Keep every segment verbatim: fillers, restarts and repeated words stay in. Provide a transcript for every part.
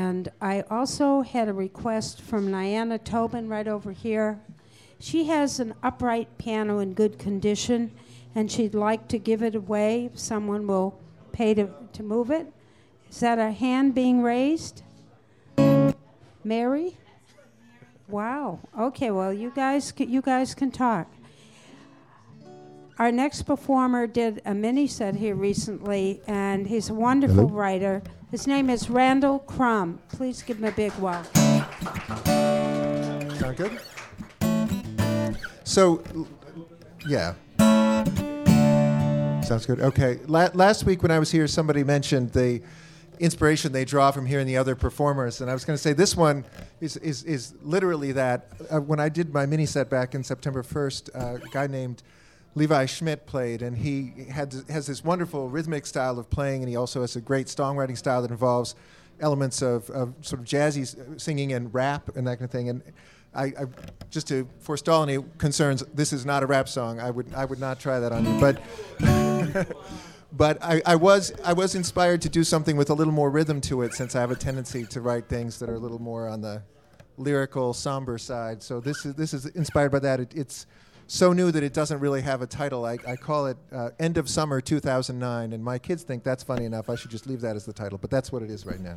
And I also had a request from Niana Tobin right over here. She has an upright piano in good condition, and she'd like to give it away if someone will pay to, to move it. Is that a hand being raised? Mary? Wow. Okay, well, you guys, you guys can talk. Our next performer did a mini set here recently, and he's a wonderful Hello? writer. His name is Randall Crumb. Please give him a big welcome. Sound good? So, yeah. Sounds good. Okay. La- last week when I was here, somebody mentioned the inspiration they draw from hearing the other performers, and I was going to say this one is is, is literally that. Uh, when I did my mini set back in September first, uh, a guy named Levi Schmidt played, and he had has this wonderful rhythmic style of playing, and he also has a great songwriting style that involves elements of, of sort of jazzy singing and rap and that kind of thing. And I, I just to forestall any concerns, this is not a rap song. I would I would not try that on you, but. But I, I was I was inspired to do something with a little more rhythm to it, since I have a tendency to write things that are a little more on the lyrical, somber side. So this is this is inspired by that. It, it's so new that it doesn't really have a title. I, I call it uh, End of Summer two thousand nine, and my kids think that's funny enough. I should just leave that as the title, but that's what it is right now.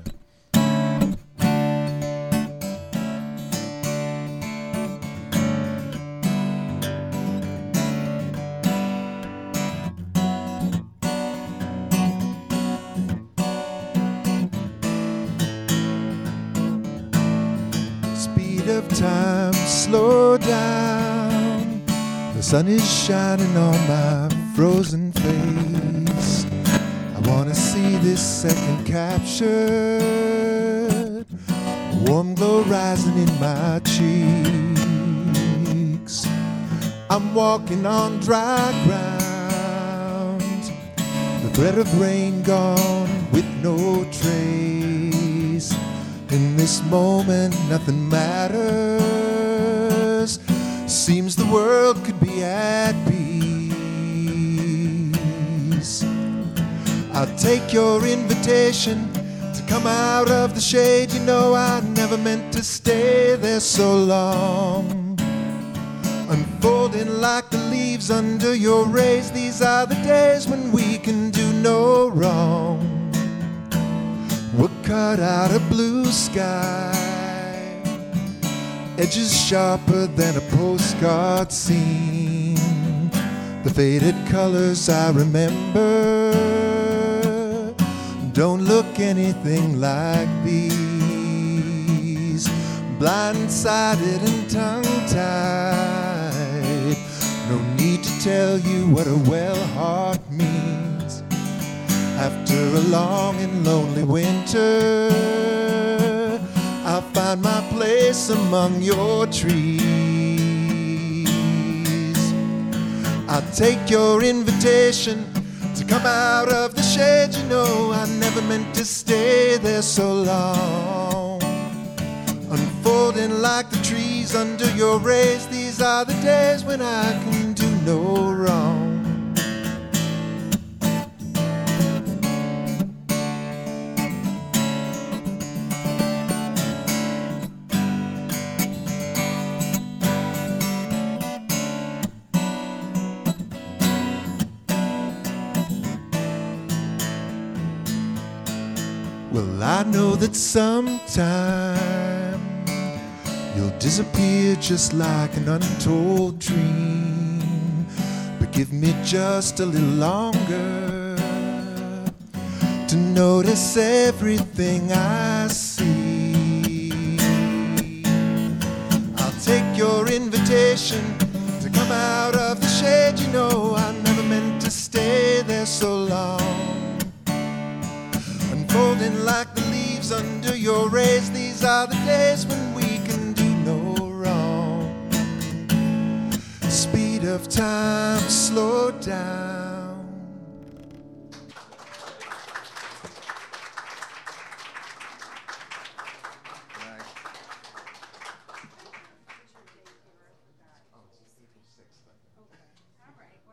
Of time, slow down. The sun is shining on my frozen face. I wanna see this second captured. A warm glow rising in my cheeks. I'm walking on dry ground. The threat of rain gone with no trace. In this moment, nothing matters. Seems the world could be at peace. I'll take your invitation to come out of the shade. You know I never meant to stay there so long. Unfolding like the leaves under your rays. These are the days when we can do no wrong. We're cut out of blue sky, edges sharper than a postcard scene. The faded colors I remember don't look anything like these. Blindsided and tongue-tied, no need to tell you what a well heart means. After a long and lonely winter, I'll find my place among your trees. I'll take your invitation to come out of the shade. You know I never meant to stay there so long. Unfolding like the trees under your rays. These are the days when I can do no wrong. Well, I know that sometime you'll disappear just like an untold dream. But give me just a little longer to notice everything I see. I'll take your invitation to come out of the shade. You know I never meant to stay there so long. Unfolding like the leaves under your rays. These are the days when we can do no wrong. Speed of time, slow down.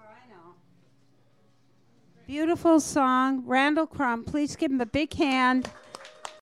Beautiful song. Randall Crumb, please give him a big hand.